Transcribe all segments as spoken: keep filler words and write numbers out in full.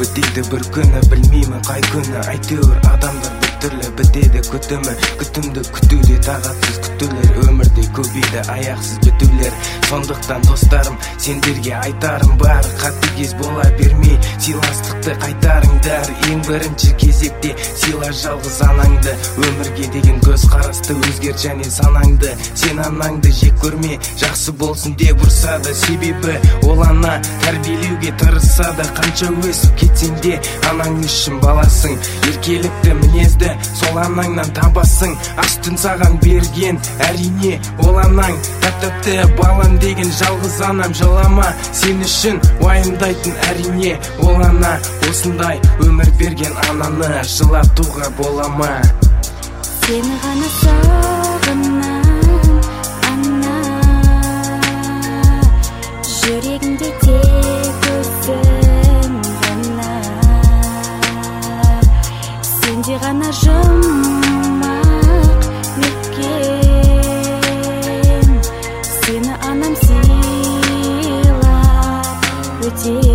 бітейді бір күні, білмеймін қай күні. Әйтеуір адамдар бір түрлі бітеді күтімі, күтімді күтуде тағатсыз күтулер. Өмірде көбейді аяқсыз бітулер. Сондықтан достарым, сендерге айтарым бар, қатыгез бола бермей сыйластықты қайтарыңдар. Ең бірінші кезекте сыйла жалғыз анаңды. Өмірге деген көз қарасты өзгер және санаңды. Сен анаңды жек көрме, жақсы болсын деп ұрсады. Себебі ол ана тәрбиелеуге тырысады. Қанша өсіп кетсең де анаң үшін баласың. Еркелікті мінезді сол анаңнан табасың. Астын саған берген әрине ол анаң. Тәп-тәпті балам деген жалғыз анам. Жылама, сен үшін уайымдайтын әрине ол ана. Осындай өмір берген ананы жылатуға бола ма? Сені ғана сағынам, ана. Жүрегімде тек өзің ғана. Сенде ғана жұмақ мекен. Сені анам сыйлап өтер.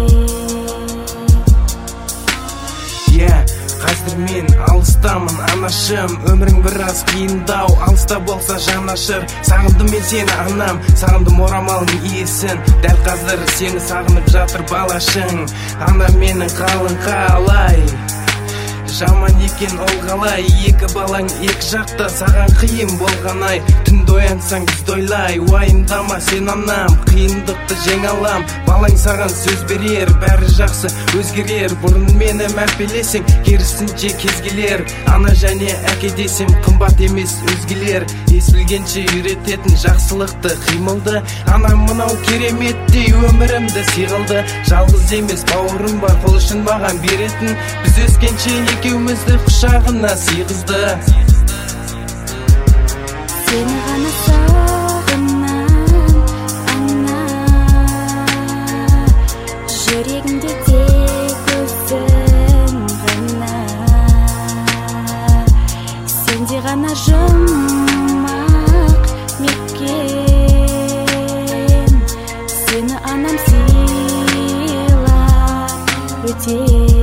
Қазір мен алыстамын анашым, өмірің біраз қиындау, алыста болса жанашыр. Сағындым мен сені анам, сағындым орамалың иесін. Дәл қазір сені сағынып жатыр балашың. Ана менің қалың қалай, жаман екен ол қалай. Екі балаң екі жақта, саған қиын болғанай. Түнді оянсаң бізді ойлай, уайымдама сен анам. Қиындықты жеңе алам, балаң саған сөз берер. Бәрі жақсы өзгерер, бұрын мені мәпелесең керісінше кез келер. Ана және әке десем қымбат емес өзгелер. Ес білгенше үйрететін жақсылықты қимылды. Анам мынау кереметтей өмірімді сыйғылды. Жалғыз емес бауырым бар, қол ұшын маған беретін. Біз өскенше екеумізді құшағына сыйғызды. Сені ғана сағынам, ана. Жүрегімде тек өзің ғана. Сенде ғана жұмақ мекен. Сені анам сыйлап өтер.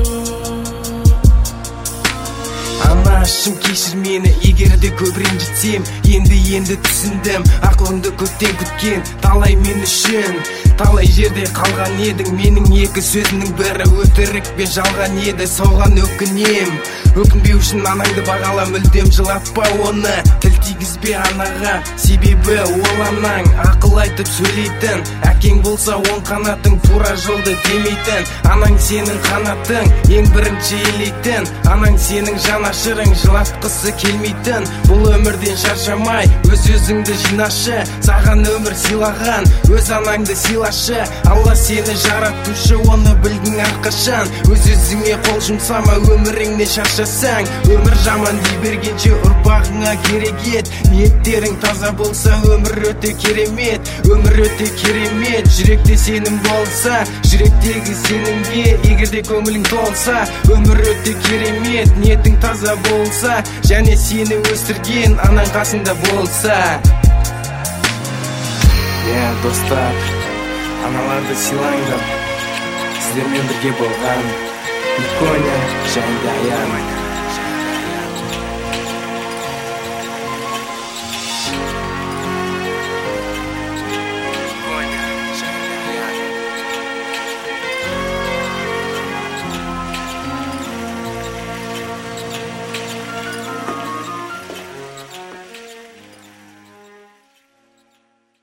Анашым кешір мені егер де көп ренжітсем. Енді-енді түсіндім, ақылыңды көптен күткен. Талай мен үшін, талай жерде қалған едің. Менің екі сөзінің бірі өтірік пен жалған еді. Соған өкінем, өкінбеу үшін анаңды бағала, мүлдем жылатпа оны. Тіл тигізбе анаға, себебі ол анаң. Ақыл айтып сөйлейтін, әкең болса оң қанатың, тура жолды демейтін. Анаң сенің қанатың, ең бірінші елейтін. Анаң сенің жанашырың, жылатқысы келмейтін. Бұл өмірден шаршамай, өз-өзіңді жинашы. Саған өмір сыйлаған, өз анаңды сыйлашы. Алла сені жаратушы, оны білгің әрқашан. Өз-өзіңе қол жұмсама, өміріңне шаршасаң. Өмір жаман дей бергенше ұрпағыңа керек ет. Ниеттерің таза болса, өмір өте керемет. Өмір өте керемет, жүректе сенім болса. Жүректегі сенімге егерде көңілің толса. Өмір өте керемет, ниетің таза болса. Және сені өсірген анаң қасыңда болса. Е, достар, аналарды сыйлаңдар. Сіздермен бірге болған Никоня және Аян.